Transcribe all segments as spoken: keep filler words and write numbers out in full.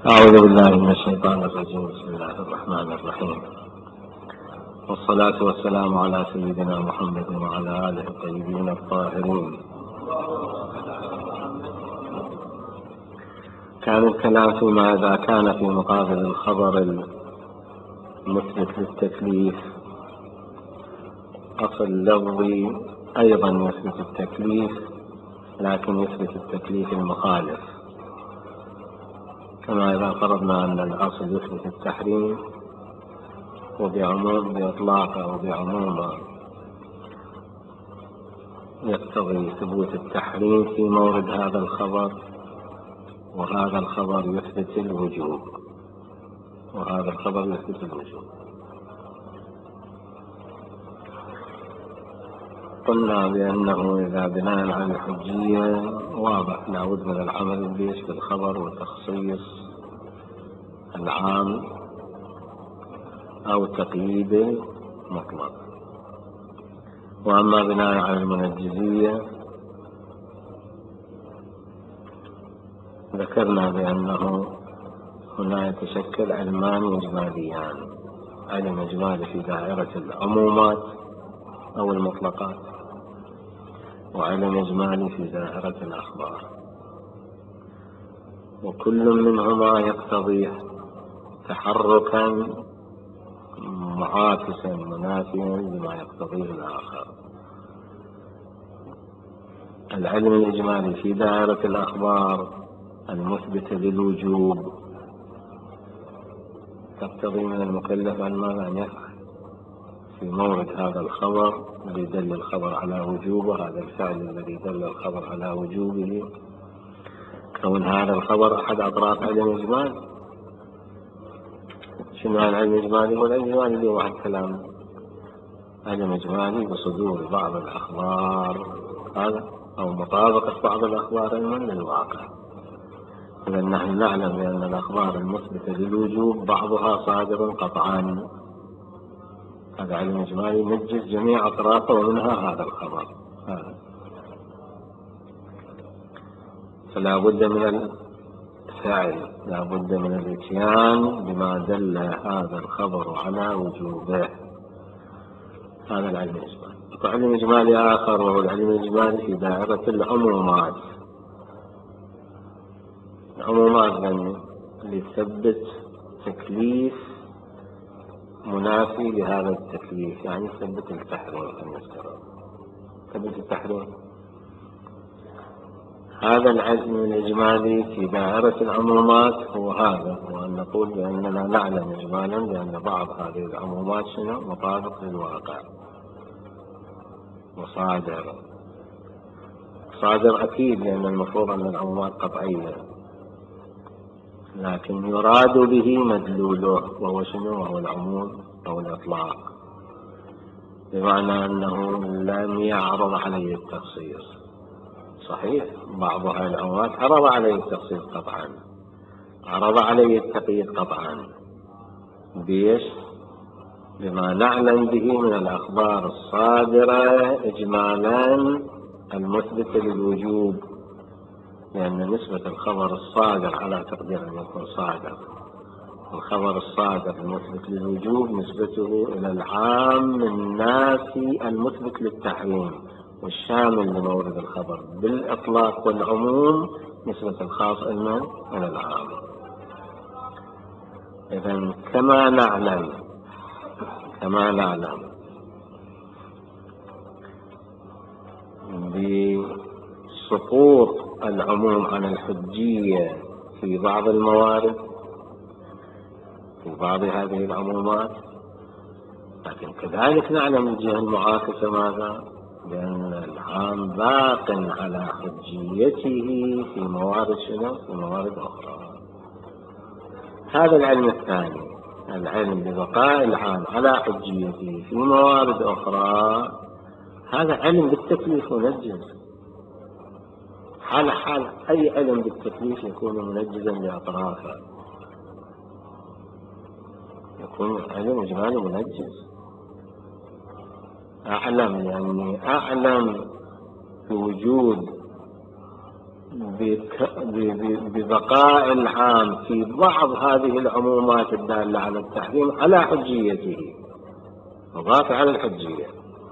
أعوذ بالله من الشيطان الرجيم. بسم الله الرحمن الرحيم، والصلاة والسلام على سيدنا محمد وعلى آله الطيبين الطاهرين. كان الكلام فيما إذا كان في مقابل الخبر المثبت للتكليف أصل لفظي أيضا يثبت التكليف، لكن يثبت التكليف المخالف، كما إذا فرضنا أن الأصل يثبت التحريم وبعموم بإطلاقه وبعمومه يقتضي ثبوت التحريم في مورد هذا الخبر، وهذا الخبر يثبت الوجوب وهذا الخبر يثبت الوجوب. قلنا بأنه إذا بناء على الحجية واضح لابد من العمل بيش بالخبر وتخصيص العام أو تقييد مطلق. وأما بناء على المنجزية ذكرنا بأنه هنا يتشكل علمان إجماليان: علم إجمالي في دائرة العمومات أو المطلقات، وعلم إجمالي في دائرة الأخبار، وكل منهما يقتضي تحركا معاكسا منافيا لما يقتضيه الآخر. العلم الإجمالي في دائرة الأخبار المثبتة للوجوب تقتضي من المكلف أن يفعل في مورد هذا الخبر الذي دل الخبر على وجوبه، هذا الفعل الذي دل الخبر على وجوبه، كون هذا الخبر أحد أطراف علم إجمالي. شنو العلم الإجمالي؟ هو العلم الإجمالي اللي واحد كلام علم إجمالي بصدور بعض الأخبار هذا أو مطابقة بعض الأخبار علما للواقع. إذا نحن نعلم بأن الأخبار المثبتة للوجوب بعضها صادر قطعا، هذا علم إجمالي نجز جميع أطرافه ومنها هذا الخبر هذا. فلا بد من الفعل، لا بد من الاتيان بما دل هذا الخبر على وجوبه، هذا العلم الإجمالي. وعلم إجمالي آخر وهو العلم الإجمالي في دائرة العمومات. العمومات يعني لثبت تكليف منافي لهذا التكليف، يعني ثبت التحريم كما نفترض ثبت التحريم. هذا العلم الإجمالي في دائرة العمومات هو هذا، وأن نقول بأننا نعلم إجمالا بأن بعض هذه العمومات شنو مطابق للواقع وصادر صادر أكيد، لأن المفروض أن العمومات قطعية، لكن يراد به مدلوله وهو شنو؟ وهو العموم أو الإطلاق، بمعنى أنه لم يعرض عليه التخصيص. صحيح بعض هذه العمومات عرض عليه التخصيص قطعا، عرض عليه التقييد قطعا، بيش؟ بما نعلم به من الأخبار الصادرة إجمالا المثبتة للوجوب، لأن نسبة الخبر الصادر على تقدير أن يكون صادر، الخبر الصادر المثبت للوجوب نسبته إلى العام النافي المثبت للتحريم، والشامل لمورد الخبر بالإطلاق والعموم نسبة الخاص إلى العام. إذن كما نعلم كما نعلم بسقوط العموم عن الحجية في بعض الموارد في بعض هذه العمومات، لكن كذلك نعلم الجهة المعاكسة ماذا؟ بأن العام باق على حجيته في موارد شنو؟ في موارد أخرى. هذا العلم الثاني، العلم ببقاء العام على حجيته في موارد أخرى، هذا علم بالتكليف منجز. حال حال أي علم بالتكليف يكون منجزا لأطرافه، يكون علم إجمالي منجز. أعلم يعني أعلم بوجود ببقاء العام في بعض هذه العمومات الدالة على التحريم على حجيته، مضاف على الحجية.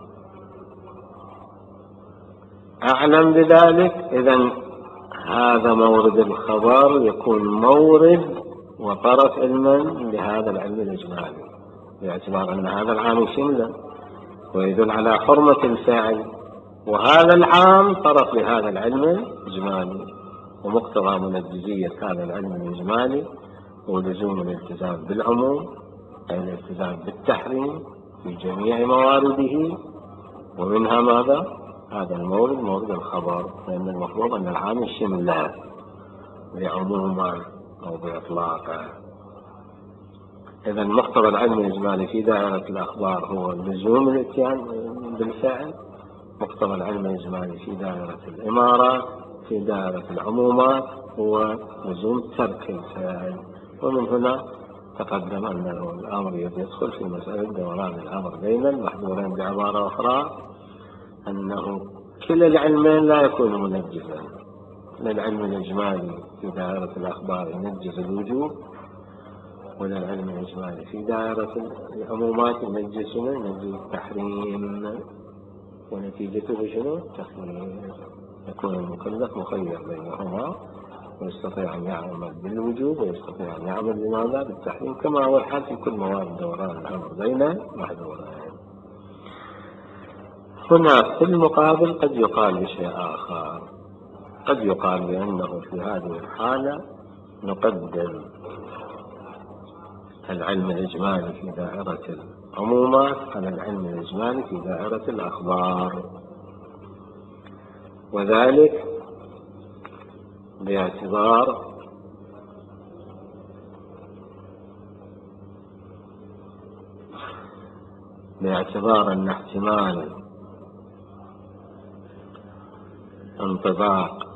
أعلم بذلك، إذن هذا مورد الخبر يكون مورد وطرف علما لهذا العلم الإجمالي، باعتبار أن هذا العام شملا ويدل على حرمة الفاعل، وهذا العام طرف لهذا العلم الإجمالي، ومقتضى منجزية هذا العلم الإجمالي هو لزوم الالتزام بالعموم، أي الالتزام بالتحريم في جميع موارده، ومنها ماذا؟ هذا المورد مورد الخبر، لأن المفروض أن العام يشمل بعموما أو بإطلاقه. إذا مقتضى العلم الإجمالي في دائرة الأخبار هو لزوم الاتيان بالفعل، مقتضى العلم الإجمالي في دائرة الإمارة في دائرة العمومات هو لزوم ترك الفاعل. ومن هنا تقدم أنه الأمر يدخل في مسألة دوران الأمر بين المحظورين، بعبارة أخرى أنه كلا العلمين لا يكون منجزا، العلم الإجمالي في دائرة الأخبار ينجز الوجوب، ولا العلم الإجمالي في دائرة العمومات ينجز ينجز التحريم، ونتيجته شنو؟ التخيير. يكون المكلف مخير بينهما، ويستطيع أن يعمل بالوجوب ويستطيع أن يعمل بماذا؟ بالتحريم، كما هو الحال في كل موارد دوران الأمر بين محظورين. هنا في المقابل قد يقال بشيء آخر، قد يقال بأنه في هذه الحالة نقدم العلم الإجمالي في دائرة العمومات على العلم الإجمالي في دائرة الأخبار، وذلك باعتبار باعتبار أن احتمال انطباق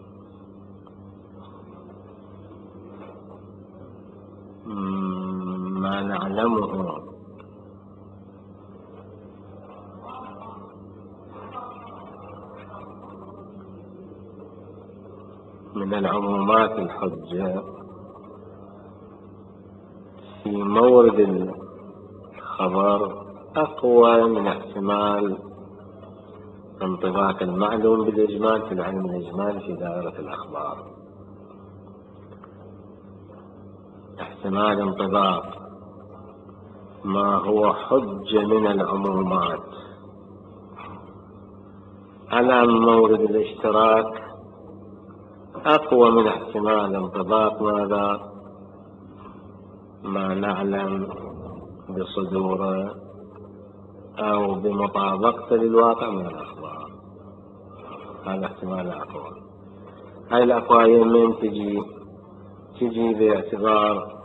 ما نعلمه من العمومات الحجة في مورد الخبر أقوى من احتمال انطباق المعلوم بالإجمال في العلم الإجمالي في دائرة الأخبار. احتمال انطباق ما هو حجة من العمومات على مورد الاشتراك أقوى من احتمال انطباق ماذا؟ ما نعلم بصدوره أو بمطابقته للواقع من الأخبار. هذا احتمال أقوى. هاي الأقوى من تجي تجي باعتبار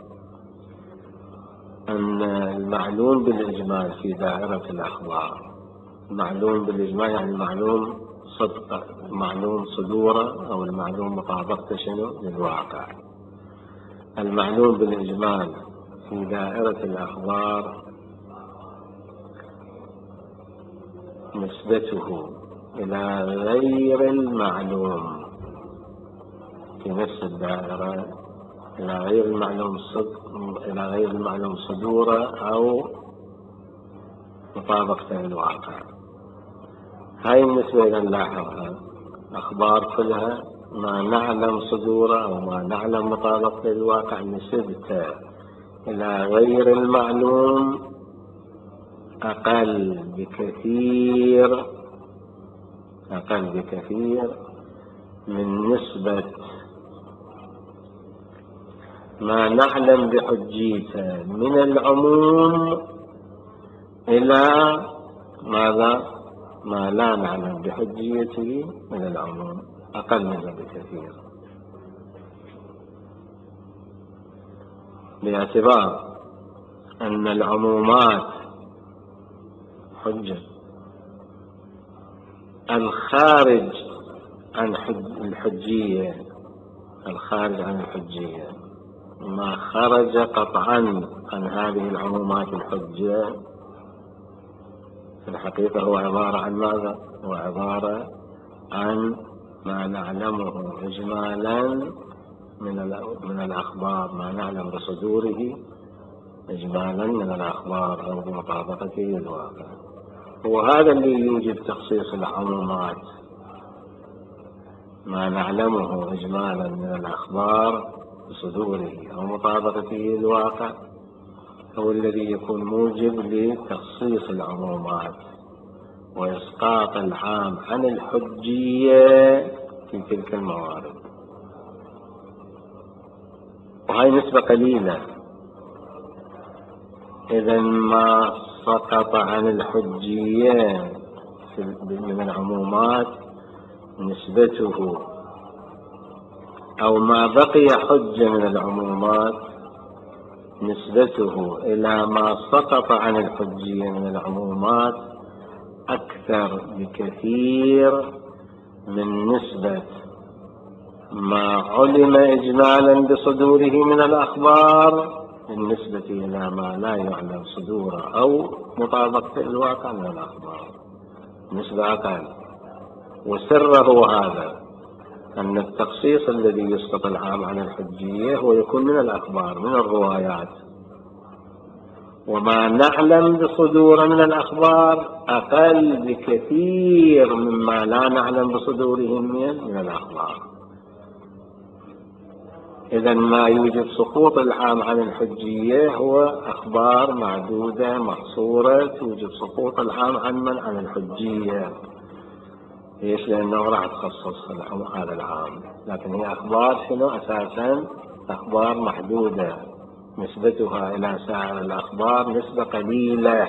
أن المعلوم بالإجمال في دائرة الأخبار، معلوم بالإجمال يعني المعلوم صدق، المعلوم صدوره أو المعلوم مطابقته شنو للواقع. المعلوم بالإجمال في دائرة الأخبار نسبته إلى غير المعلوم في نفس الدائرة، إلى غير المعلوم صدق، إلى غير المعلوم صدوره أو مطابقته للواقع. هاي النسبة إذا نلاحظها، أخبار كلها ما نعلم صدوره أو ما نعلم مطابقته للواقع نسبته إلى غير المعلوم أقل بكثير أقل بكثير من نسبة ما نعلم بحجيته من العموم إلى ماذا؟ ما لا نعلم بحجيته من العموم، أقل منه بكثير، باعتبار أن العمومات حجة الخارج عن الحجية الخارج عن الحجية ما خرج قطعا عن هذه العمومات الحجة في الحقيقة هو عبارة عن ماذا؟ هو عبارة عن ما نعلمه إجمالا من من الأخبار، ما نعلم بصدوره إجمالا من الأخبار أو بمطابقته للواقع. وهذا اللي يوجب تخصيص العمومات، ما نعلمه إجمالا من الأخبار بصدوره أو مطابقته للواقع هو الذي يكون موجب لتخصيص العمومات وإسقاط العام عن الحجية في تلك الموارد. وهي نسبة قليلة. إذا ما سقط عن الحجية من العمومات نسبته، أو ما بقي حجة من العمومات نسبته إلى ما سقط عن الحجية من العمومات أكثر بكثير من نسبة ما علم إجمالا بصدوره من الأخبار بالنسبة إلى ما لا يعلم صدوره أو مطابقة الواقع من الأخبار، نسبة أقل. وسره هذا أن التخصيص الذي يسقط العام عن الحجية هو يكون من الأخبار، من الروايات، وما نعلم بصدور من الأخبار أقل بكثير مما لا نعلم بصدورهم من الأخبار. إذا ما يوجب سقوط العام عن الحجية هو أخبار معدودة محصورة توجب سقوط العام عن من عن الحجية. ليش؟ لأنه راح تخصص هذا العام، لكن هي أخبار شنو أساسا؟ أخبار محدودة نسبتها إلى سائر الأخبار نسبة قليلة.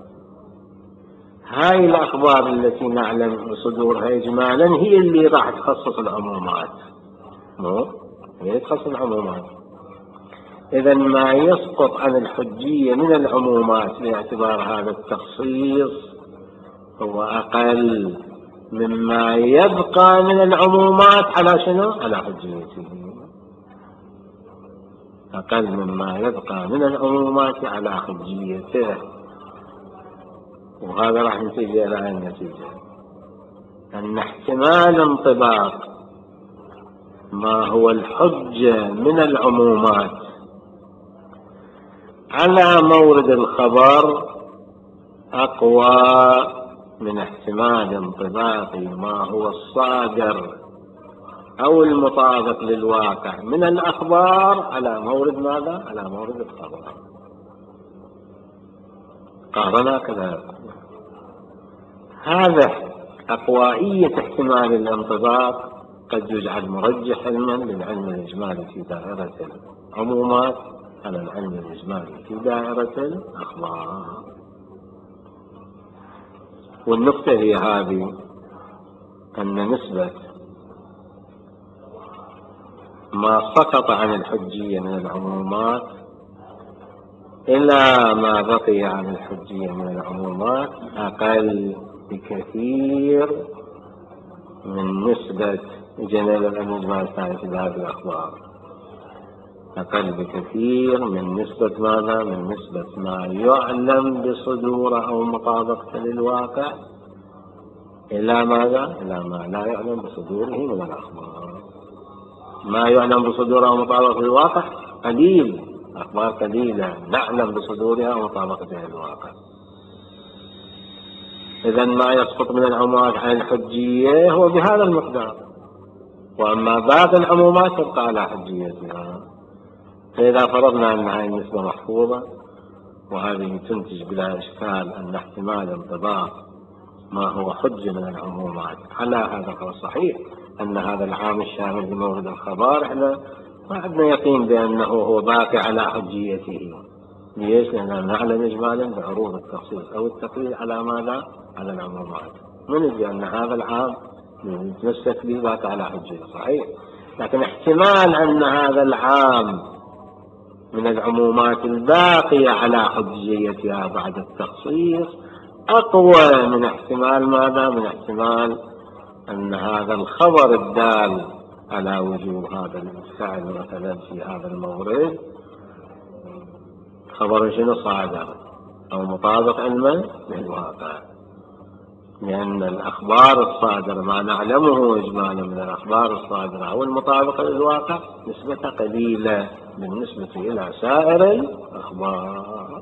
هاي الأخبار التي نعلم بصدورها إجمالا هي اللي راح تخصص العمومات، مو هي تخصص العمومات. إذا ما يسقط عن الحجية من العمومات باعتبار هذا التخصيص هو أقل مما يبقى من العمومات على شنو؟ على حجيته، أقل مما يبقى من العمومات على حجيته. وهذا راح نتيجة إلى النتيجة أن احتمال انطباق ما هو الحجة من العمومات على مورد الخبر أقوى من احتمال انطباق ما هو الصادر أو المطابق للواقع من الأخبار على مورد ماذا؟ على مورد الخبر. قارنا كذا. هذا أقوائية احتمال الانطباق قد يجعل مرجح علما للعلم الإجمالي في دائرة العمومات على العلم الإجمالي في دائرة الأخبار. والنقطة هي هذه، أن نسبة ما سقط عن الحجية من العمومات إلى ما بقي عن الحجية من العمومات أقل بكثير من نسبة جناب العلم الإجمالي في هذه الأخبار، أقل بكثير من نسبة ماذا؟ من نسبة ما يعلم بصدوره أو مطابقته للواقع إلى ماذا؟ إلى ما لا يعلم بصدوره من الأخبار. ما يعلم بصدوره ومطابقته للواقع قليل، أخبار قليلة نعلم بصدورها ومطابقتها للواقع. إذا ما يسقط من العمومات عن الحجية هو بهذا المقدار، وأما بعض العمومات تبقى على حجيتها. فإذا فرضنا أن هذه النسبة محفوظة وهذه تنتج بلا إشكال أن احتمال انطباق ما هو حجة من العمومات على هذا هو صحيح أن هذا العام الشامل لمورد الخبر احنا ما عندنا يقين بأنه هو باقي على حجيته. ليش؟ لأننا نعلم إجمالا بعروض التخصيص أو التقليل على ماذا؟ على العمومات. من يجي أن هذا العام نتمسك به باقي على حجيته صحيح، لكن احتمال أن هذا العام من العمومات الباقية على حجيتها بعد التخصيص أقوى من احتمال ماذا؟ من احتمال أن هذا الخبر الدال على وجوب هذا الفعل مثلا في هذا المورد خبر شنو؟ صادر أو مطابق علما للواقع. لأن الأخبار الصادرة ما نعلمه إجمالا من الأخبار الصادرة أو المطابقة للواقع نسبة قليلة بالنسبة إلى سائر الأخبار.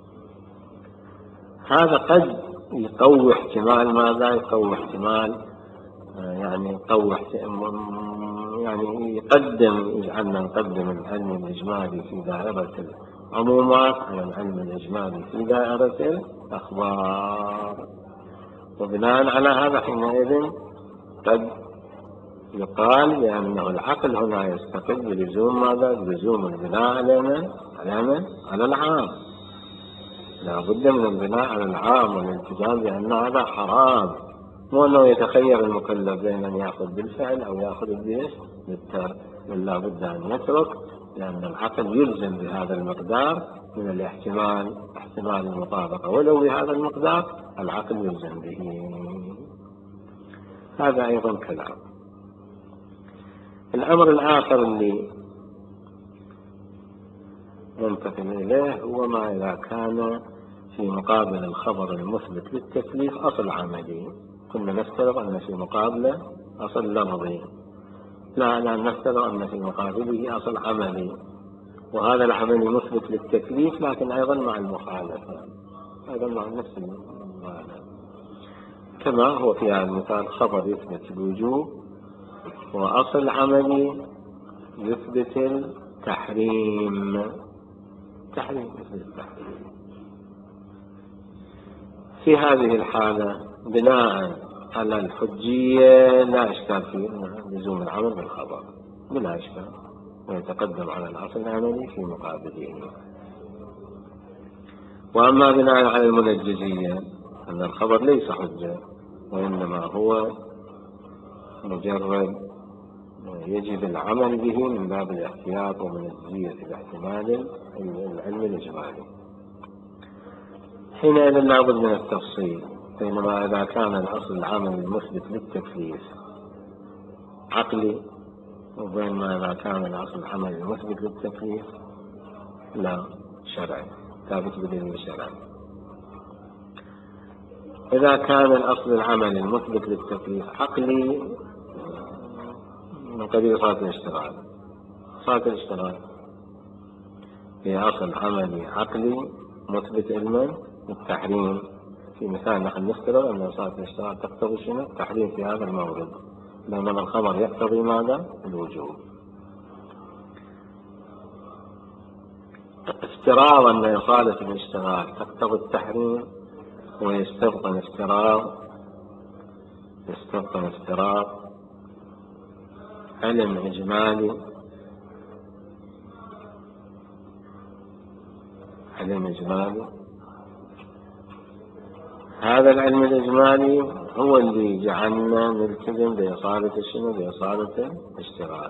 هذا قد يقوي احتمال ماذا؟ يقوي احتمال يعني يقوي يعني يقدم يجعلنا نقدم العلم الإجمالي في دائرة العمومات على العلم الإجمالي في دائرة الأخبار. وبناء على هذا حينئذ قد يقال بأنه العقل هنا يستقل بلزوم ماذا؟ بلزوم البناء على من؟ على من؟ على العام. لا بد من البناء على العام والالتزام بأن هذا حرام، مو أنه يتخير المكلف بين أن يأخذ بالفعل أو يأخذ بالترك، بل لا بد أن يترك، لأن العقل يلزم بهذا المقدار من الاحتمال، احتمال المطابقة ولو بهذا المقدار العقل يلزم به. هذا أيضا كلام. الأمر الآخر اللي ننتقل إليه هو ما إذا كان في مقابل الخبر المثبت للتكليف أصل عملي. كنا نفترض أن في مقابله أصل لفظي، لا لا نفترض أن في مقابله أصل عملي، وهذا العمل مثبت للتكليف لكن أيضا مع المخالفة، أيضا مع نفس المعنى، كما هو في هذا المثال خبر يثبت الوجوب وأصل عملي يثبت التحريم. تحريم يثبت التحريم. في هذه الحالة بناء على الحجية لا إشكال فيه لزوم العمل بالخبر بلا إشكال، ويتقدم على الأصل العملي في مقابله. وأما بناء على المنجزية أن الخبر ليس حجة، وإنما هو مجرد يجب العمل به من باب الاحتياط ومنجزية الاحتمال العلم الإجمالي، حينئذ لا بد من التفصيل بينما إذا كان الأصل العمل المثبت للتكليف عقلي وبينما إذا كان الأصل العمل المثبت للتكليف لا شرعي ثابت بدليل شرعي. إذا كان الأصل العمل المثبت للتكليف عقلي من قبيل صلاة الاشتغال، صلاة الاشتغال هي أصل عملي عقلي مثبت علما التحريم. في مثال نحن نفترض أن صلاة الاشتغال تقتضي شنو؟ التحريم في هذا المورد، بينما الخبر يقتضي ماذا؟ الوجوب. افتراض أن إصالة الاشتغال تقتضي التحريم ويستبطن افتراض يستبطن افتراض علم إجمالي علم إجمالي هذا العلم الإجمالي هو اللي جعلنا نلتزم بإصالة الشنو؟ بإصالة الاشتغال.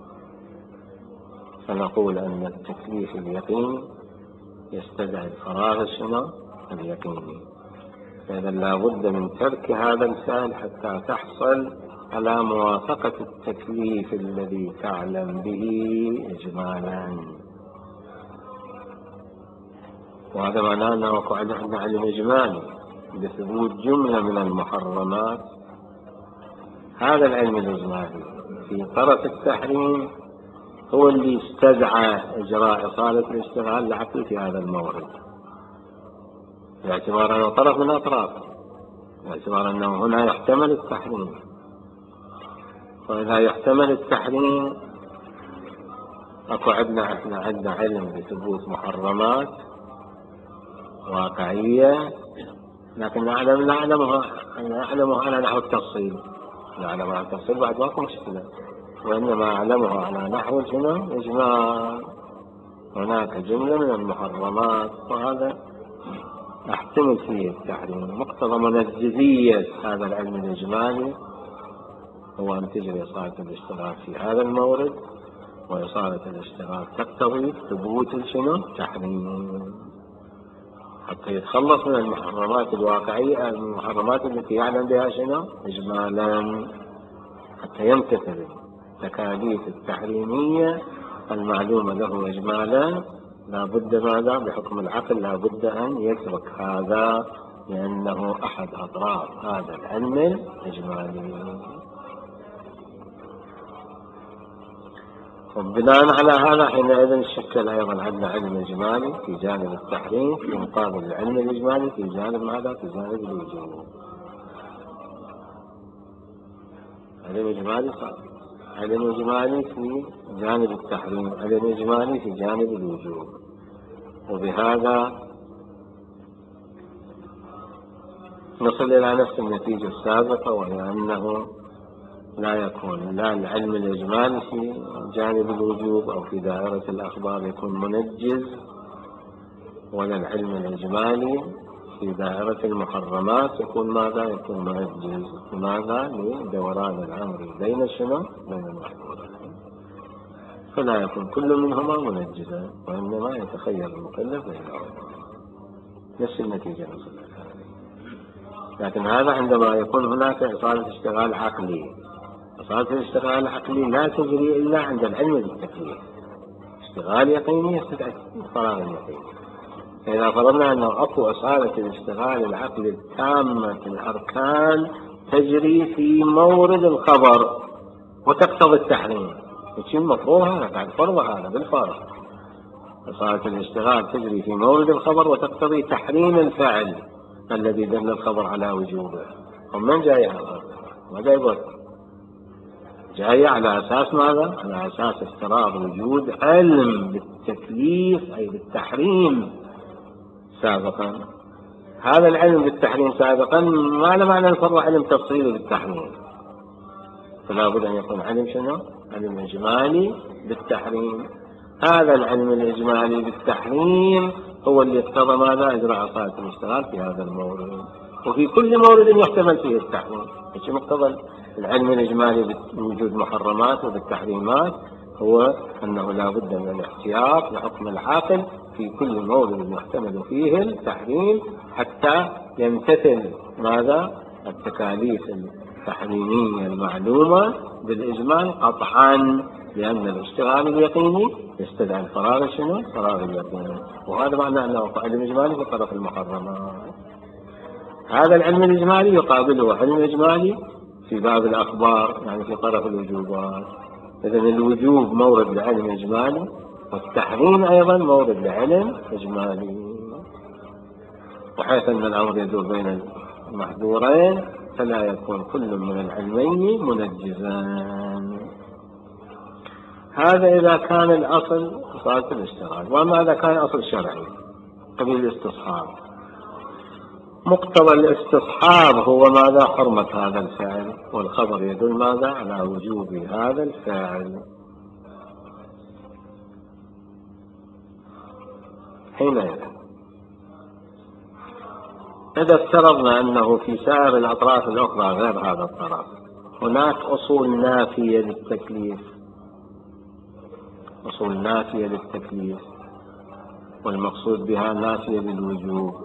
فنقول أن التكليف اليقيني يستدعي الفراغ الشنو؟ اليقيني. فإذا لا بد من ترك هذا الفعل حتى تحصل على موافقة التكليف الذي تعلم به إجمالا. وهذا معناه أنه عندنا علم إجمالي بثبوت جملة من المحرمات. هذا العلم الإجمالي في طرف التحريم هو اللي استدعى إجراء إصالة الاشتغال العقلي في هذا المورد، باعتبار أنه طرف من أطراف، باعتبار أنه هنا يحتمل التحريم. وإذا يحتمل التحريم أكو عندنا إحنا عندنا علم بثبوت محرمات واقعية، لكن نعلم نعلمها نعلمها على نحو التفصيل، نعلم على التفصيل بعد ماكو مشكلة، وإنما أعلمها على نحو شنو؟ إجمال. هناك جملة من المحرمات وهذا أحتمل فيه التحريم. مقتضى منجزية هذا العلم الإجمالي هو أن تجري إصالة الاشتغال في هذا المورد، وإصالة الاشتغال تقتضي ثبوت شنو؟ تحريم، حتى يتخلص من المحرمات الواقعية، المحرمات التي يعلم بها شنو؟ إجمالا، حتى يمتثل التكاليف التحريمية المعلومة له إجمالا. لا بد ماذا؟ بحكم العقل لا بد أن يترك هذا لأنه أحد أطراف هذا العلم الإجمالي. وبناء على هذا حينئذ شكل أيضا عندنا علم إجمالي في جانب التحريم في مقابل العلم الإجمالي في جانب ماذا؟ في جانب الوجوب. علم إجمالي صار علم إجمالي في جانب التحريم، علم إجمالي في جانب الوجوب. وبهذا نصل إلى نفس النتيجة السابقة، وهي أنه لا يكون لا العلم الإجمالي في جانب الوجوب أو في دائرة الأخبار يكون منجز، ولا العلم الإجمالي في دائرة المحرمات يكون ماذا؟ يكون منجز. لماذا؟ لدوران الأمر بين شنو؟ بين المحظورين، فلا يكون كل منهما منجزا، وإنما يتخير المكلف بينهما. نفس النتيجة نصل لها. لكن هذا عندما يكون هناك إصالة اشتغال عقلي. إصالة الاشتغال العقلي لا تجري إلا عند العلم بالتكليف. اشتغال يقيني يستدعي فراغ يقيني. إذا فرضنا أنه أقوى إصالة الاشتغال العقلي التامة في الأركان تجري في مورد الخبر وتقتضي التحريم، وشي المفروض هذا بعد فرض هذا بالفرض. إصالة الاشتغال تجري في مورد الخبر وتقتضي تحريم الفعل الذي دل الخبر على وجوبه. ومن جاي هذا؟ ما جاي بس جاي على أساس ماذا؟ على أساس افتراض وجود علم بالتكليف أي بالتحريم سابقا. هذا العلم بالتحريم سابقا ما له معنى الفرع علم تفصيلي بالتحريم، فلا بد أن يكون علم شنو؟ علم إجمالي بالتحريم. هذا العلم الإجمالي بالتحريم هو اللي اقتضى ماذا؟ إجراء إصالة الاشتغال في هذا المورد، وفي كل مورد يحتمل فيه التحريم. ايش مقتضى العلم الإجمالي بوجود محرمات وبالتحريمات؟ هو أنه لا بد من الاحتياط لحكم العاقل في كل مورد يحتمل فيه التحريم حتى يمتثل ماذا؟ التكاليف التحريمية المعلومة بالإجمال قطعا، لأن الاشتغال اليقيني يستدعي الفراغ شنو؟ فراغ اليقيني. وهذا معنى أنه علم إجمالي في طرف المحرمات. هذا العلم الإجمالي يقابله علم إجمالي في باب الأخبار، يعني في طرف الوجوبات. إذن الوجوب مورد لعلم إجمالي، والتحريم أيضا مورد لعلم إجمالي. وحيث أن الأمر يدور بين المحظورين فلا يكون كل من العلمين منجزان. هذا إذا كان الأصل إصالة الاشتغال. وما إذا كان أصل شرعي قبيل الاستصحاب؟ مقتضى الاستصحاب هو ماذا؟ حرمة هذا الفعل، والخبر يدل ماذا؟ على وجوب هذا الفعل. حينئذ إذا افترضنا أنه في سائر الأطراف الأخرى غير هذا الطرف هناك أصول نافية للتكليف، أصول نافية للتكليف، والمقصود بها نافية للوجوب،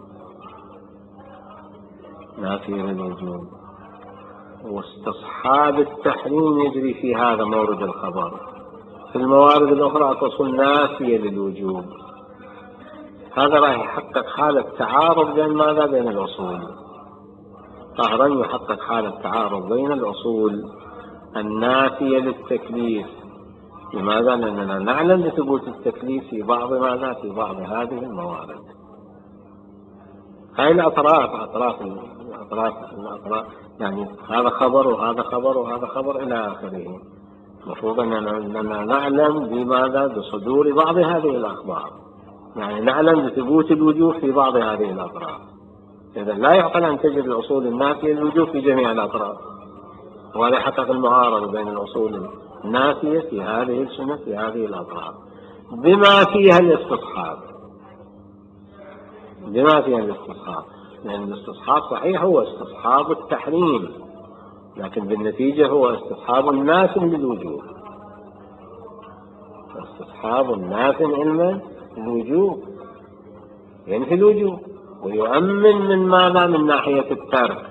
نافية للوجوب. واستصحاب التحريم يجري في هذا مورد الخبر. في الموارد الأخرى أصول نافية للوجوب. هذا راح يحقق حالة تعارض بين ماذا؟ بين الأصول. قهرا يحقق حالة تعارض بين الأصول النافية للتكليف. لماذا؟ لأننا نعلم بثبوت التكليف في بعض ماذا؟ في بعض هذه الموارد. هاي الأطراف أطراف الأطراف الأطراف يعني هذا خبر وهذا خبر وهذا خبر إلى آخره. المفروض أننا نعلم بماذا؟ بصدور بعض هذه الأخبار، يعني نعلم بثبوت الوجوه في بعض هذه الأطراف. إذا لا يعقل أن تجد الأصول النافية للوجوه في جميع الأطراف، وهذا يحقق المعارضة بين الأصول النافية في هذه السنة في هذه الأطراف بما فيها الاستصحاب، بما فيها الاستصحاب. لأن الاستصحاب صحيح هو استصحاب التحريم، لكن بالنتيجة هو استصحاب ناف للوجوب، استصحاب ناف علما للوجوب، ينفي الوجوب ويؤمن من ماذا؟ من ناحية الترك.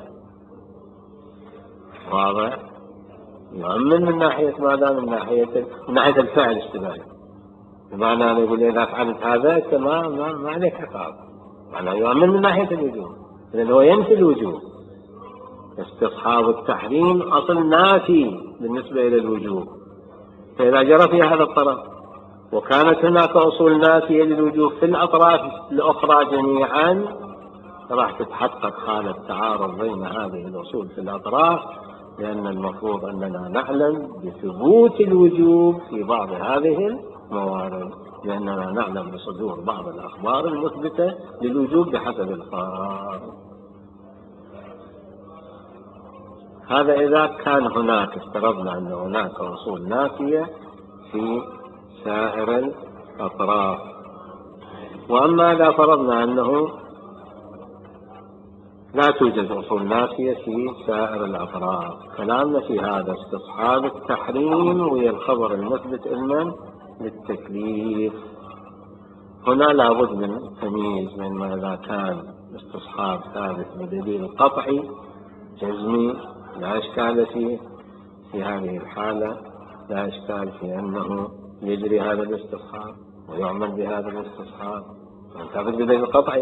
واضح؟ يؤمن من ناحية ماذا؟ من ناحية من ناحية الفعل اشتباهي. بمعنى أن يقول إذا فعلت هذا ما ما ما عليك عقاب، معنى يؤمن من ناحية الوجوب. لأنه هو ينفي الوجوب. استصحاب التحريم أصل نافي بالنسبة إلى الوجوب، فإذا جرى في هذا الطرف وكانت هناك أصول نافية للوجوب في الأطراف الأخرى جميعا، راح تتحقق حالة تعارض بين هذه الأصول في الأطراف، لأن المفروض أننا نعلم بثبوت الوجوب في بعض هذه الموارد، لأننا نعلم بصدور بعض الأخبار المثبتة للوجوب بحسب الفرض. هذا إذا كان هناك افترضنا أن هناك أصول نافية في سائر الأطراف. وأما إذا فرضنا أنه لا توجد أصول نافية في سائر الأطراف، كلامنا في هذا استصحاب التحريم وهي الخبر المثبت علما للتكليف. هنا لابد من تمييز بين ما إذا كان استصحاب ثابت بدليل قطعي جزمي لا إشكال فيه، في هذه الحالة لا إشكال في أنه يجري هذا الاستصحاب ويعمل بهذا الاستصحاب ثابت بدليل قطعي.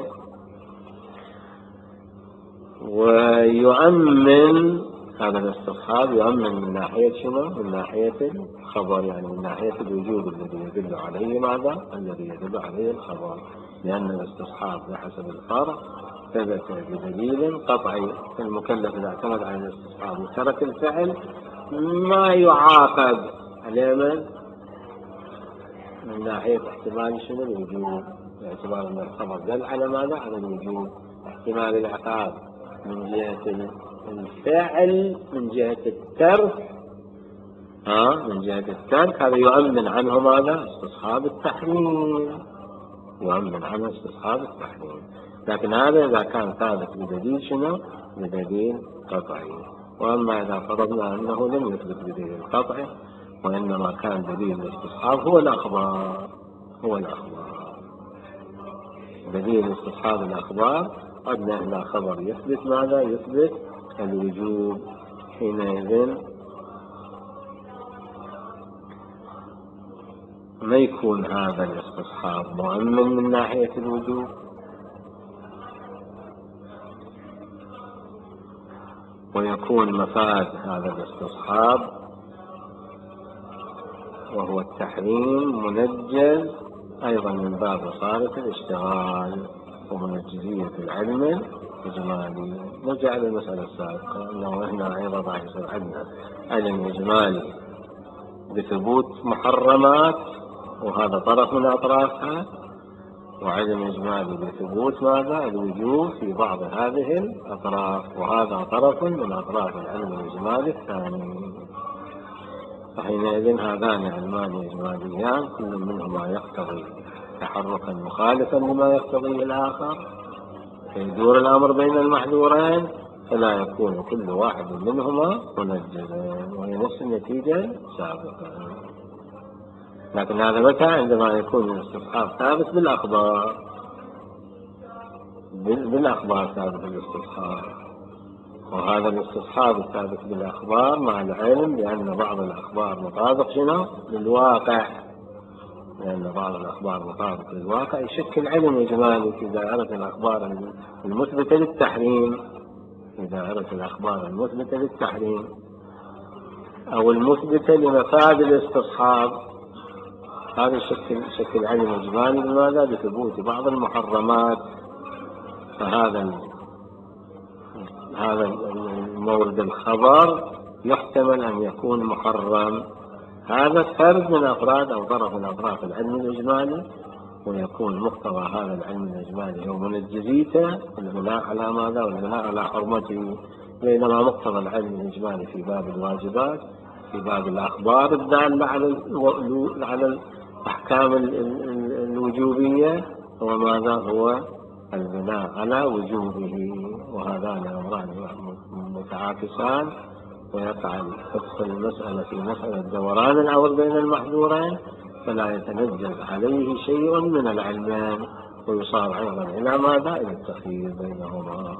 ويؤمن هذا الاستصحاب يؤمن من ناحية شنو؟ من ناحية الخبر، يعني من ناحية الوجود الذي يدل عليه ماذا؟ الذي يدل عليه الخبر، لأن الاستصحاب بحسب الفرع ثبت بدليل قطعي. المكلف إذا اعتمد على الاستصحاب وترك الفعل ما يعاقب عليه من ناحية احتمال شنو؟ الوجوب، باعتبار أن الخبر دل على ماذا؟ على الوجوب. احتمال العقاب من جهة الفعل، من جهة الترك، ها من جهة الترك، هذا يؤمن عنه ماذا؟ استصحاب التحريم، يؤمن عنه استصحاب التحريم. لكن هذا إذا كان ثابت بدليل شنو؟ بدليل قطعي. وأما إذا فرضنا أنه لم يثبت بدليل قطعي وإنما كان دليل الاستصحاب هو الأخبار، هو الأخبار دليل استصحاب الأخبار، قدنا إلى خبر يثبت ماذا؟ يثبت الوجوب. حينئذ ما يكون هذا الاستصحاب مؤمن من ناحية الوجوب، ويكون مفاد هذا الاستصحاب وهو التحريم منجز أيضا من باب صارف الاشتغال ومنجزية العلم الإجمالي. نرجع للمسألة السابقة أنه هنا أيضا راح يصير عندنا علم إجمالي بثبوت محرمات، وهذا طرف من أطرافها، وعلم إجمالي بثبوت ماذا؟ الوجوب في بعض هذه الأطراف، وهذا طرف من أطراف العلم الإجمالي الثاني. فحينئذ هذان علمان إجماليان كل منهما يقتضي تحركا مخالفا لما يقتضيه الآخر، فيدور الأمر بين المحذورين فلا يكون كل واحد منهما منجزا، وهي نفس النتيجة سابقا. لكن هذا متى؟ عندما يكون الاستصحاب ثابت بالأخبار، بالأخبار ثابت الاستصحاب، وهذا الاستصحاب الثابت بالأخبار مع العلم بأن بعض الأخبار مطابق شنو؟ للواقع، لأن بعض الأخبار مطابق للواقع يشكل علم إجمالي في دائرة الأخبار المثبتة للتحريم، في دائرة الأخبار المثبتة للتحريم أو المثبتة لمفاد الاستصحاب. هذا شكل شكل علم إجمالي لماذا؟ بثبوت بعض المحرمات. فهذا هذا المورد الخبر يحتمل أن يكون محرم. هذا فرد من أفراد أو طرف من أطراف العلم الإجمالي، ويكون مقتضى هذا العلم الإجمالي هو منجزيته والبناء على ماذا؟ والبناء على حرمته. بينما مقتضى العلم الإجمالي في باب الواجبات، في باب الأخبار الدالة على على الأحكام الوجوبية، هو ماذا؟ هو البناء على وجوبه. وهذان أمران متعاكسان، ويقع حفظ المسألة في مسألة دوران الأمر بين المحذورين، فلا يتنجز عليه شيء من العلمان، ويصار أيضا إلى ماذا؟ إلى التخيير بينهما.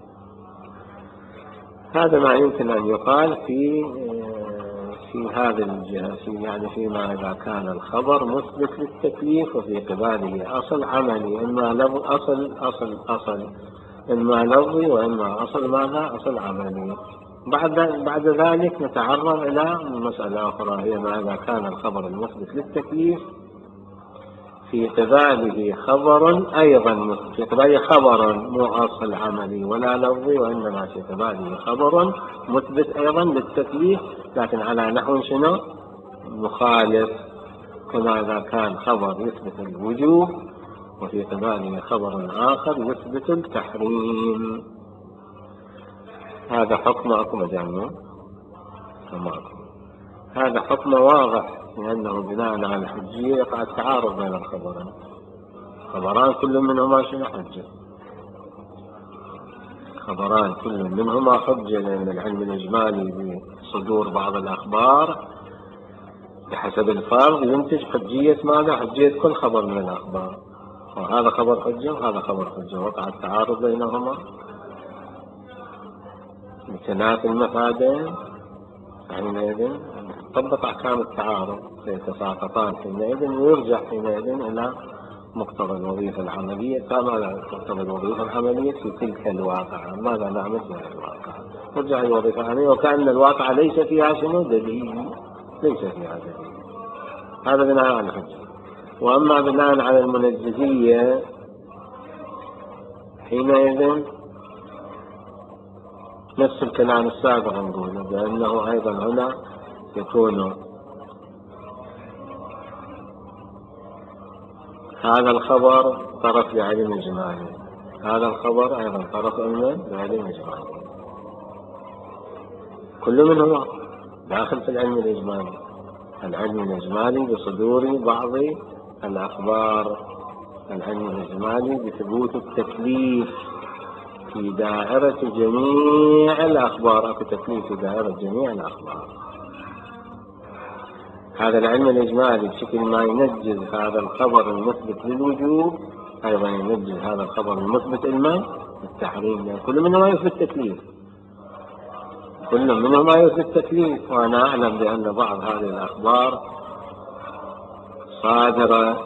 هذا ما يمكن أن يقال في في هذه الجهة، في يعني فيما إذا كان الخبر مثبت للتكليف وفي قباله أصل عملي، إما له أصل أصل أصل إما لفظي وإما أصل ماذا؟ أصل عملي. بعد بعد ذلك نتعرض إلى مسألة أخرى، هي ماذا كان الخبر المثبت للتكليف في قباله خبر أيضا في قباله خبر مو أصل عملي ولا لفظي، وإنما في قباله خبر مثبت أيضا للتكليف، لكن على نحو شنو؟ مخالف. كما إذا كان خبر يثبت الوجوب وفي قباله خبر آخر يثبت التحريم. هذا حكم أكو مجال تمام. هذا حكم واضح، لأنه بناء على الحجية يقع التعارض بين الخبرين. خبران كل منهما شنو حجة؟ خبران كل منهما حجة، لأن العلم الإجمالي بصدور بعض الأخبار بحسب الفرض ينتج حجية ماذا؟ حجية كل خبر من الأخبار، وهذا خبر حجة وهذا خبر حجة، وقع التعارض بينهما بتنافي المفادين، حينئذ تطبق أحكام التعارض فيتساقطان حينئذ، ويرجع حينئذ إلى مقتضى الوظيفة العملية. كما مقتضى الوظيفة العملية في تلك الواقعة، ماذا نعمل في هذه الواقعة؟ ترجع الوظيفة العملية وكأن الواقعة ليس فيها شنو؟ دليل، ليس فيها دليل. هذا بناء على الحجة. وأما بناء على المنجزية حينئذ نفس الكلام السابق نقوله، بأنه أيضا هنا يكون هذا الخبر طرف لعلم إجمالي، هذا الخبر أيضا طرف لعلم إجمالي، كل منهما داخل في العلم الإجمالي. العلم الإجمالي بصدور بعض الأخبار، العلم الإجمالي بثبوت التكليف في دائرة جميع الأخبار، أو تكليف في دائرة جميع الأخبار. هذا العلم الإجمالي بشكل ما ينجز هذا الخبر المثبت للوجوب أيضا ينجز هذا الخبر المثبت المن التحريم، يعني كل منهما يثبت التكليف، كل منهما يثبت التكليف. وأنا أعلم بأن بعض هذه الأخبار صادرة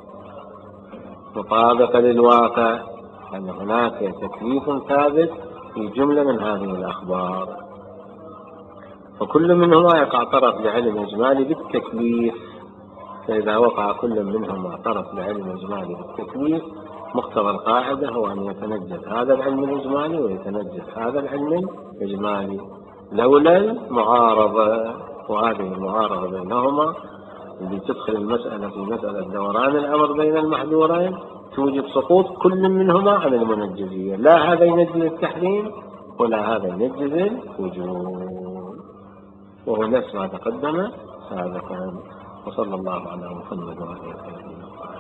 مطابقة للواقع، أن هناك تكليف ثابت في جملة من هذه الأخبار، وكل منهما يقع طرف لعلم إجمالي بالتكليف. فإذا وقع كل منهما طرف لعلم إجمالي بالتكليف، مقتضى القاعدة هو أن يتنجز هذا العلم الإجمالي ويتنجز هذا العلم الإجمالي، لولا المعارضة. وهذه المعارضة بينهما اللي تدخل المسألة في مسألة دوران الأمر بين المحذورين توجب سقوط كل منهما عن المنجزية، لا هذا ينجز التحريم ولا هذا ينجز الوجوب، وهو نفس ما تقدم سابقا. وصلى الله على محمد وعلى آله وصحبه.